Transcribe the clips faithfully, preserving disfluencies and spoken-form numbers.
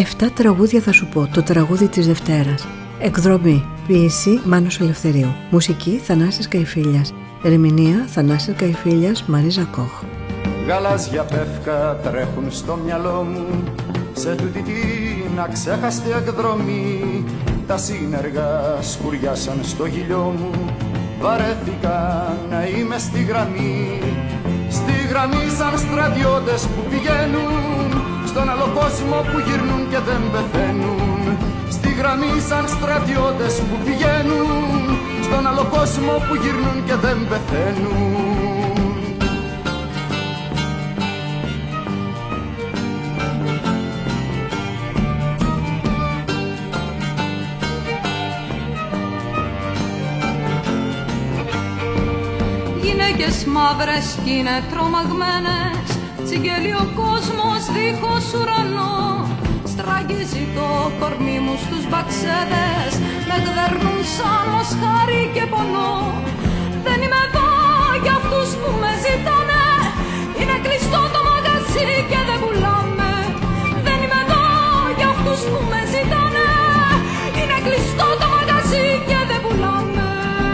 Εφτά τραγούδια θα σου πω, το τραγούδι της Δευτέρας. Εκδρομή, ποίηση Μάνος Ελευθερίου. Μουσική Θανάσης Καϊφίλιας. Ερμηνεία Θανάσης Καϊφίλιας, Μαρίζα Κόχ. Γαλάζια πεύκα τρέχουν στο μυαλό μου, σε τούτη την αξέχαστη εκδρομή. Τα σύνεργα σκουριάσαν στο γυλιό μου, βαρέθηκα να είμαι στη γραμμή. Στη γραμμή σαν στρατιώτες που πηγαίνουν στον άλλο κόσμο που γυρνούν και δεν πεθαίνουν. Στη γραμμή σαν στρατιώτες που πηγαίνουν στον άλλο κόσμο που γυρνούν και δεν πεθαίνουν. Γυναίκες μαύρες κι είναι τρομαγμένες, τσιγγέλει ο κόσμος δίχως ουρανό. Στραγγίζει το κορμί μου στους μπαξέδες, με γδέρνουν σαν μοσχάρι και πονώ. Δεν είμαι εδώ για αυτούς που με ζητάνε, είναι κλειστό το μαγαζί και δεν πουλάμε. Δεν είμαι εδώ για αυτούς που με ζητάνε, είναι κλειστό το μαγαζί και δεν πουλάμε.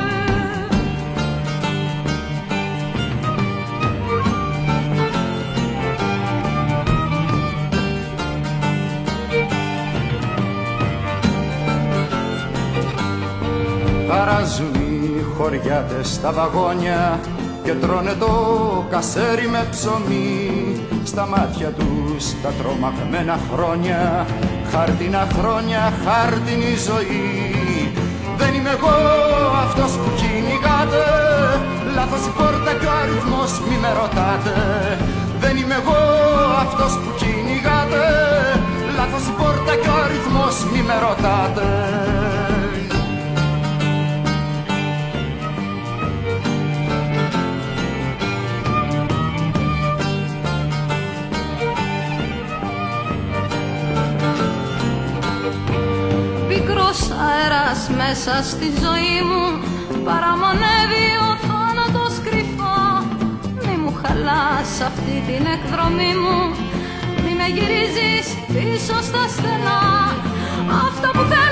Χαράζουν οι χωριάτες στα βαγόνια και τρώνε το κασέρι με ψωμί. Στα μάτια τους τα τρομαγμένα χρόνια, χάρτινα χρόνια, χάρτινη ζωή. Δεν είμαι εγώ αυτός που κυνηγάτε, λάθος η πόρτα και ο αριθμός μη με ρωτάτε. Δεν είμαι εγώ αυτός που κυνηγάτε, λάθος η πόρτα και ο αριθμός μη με ρωτάτε. Αέρας μέσα στη ζωή μου παραμονεύει ο θάνατος κρυφά. Μη μου χαλάς αυτή την εκδρομή μου, μη με γυρίζεις πίσω στα στενά. Αυτά που θέλω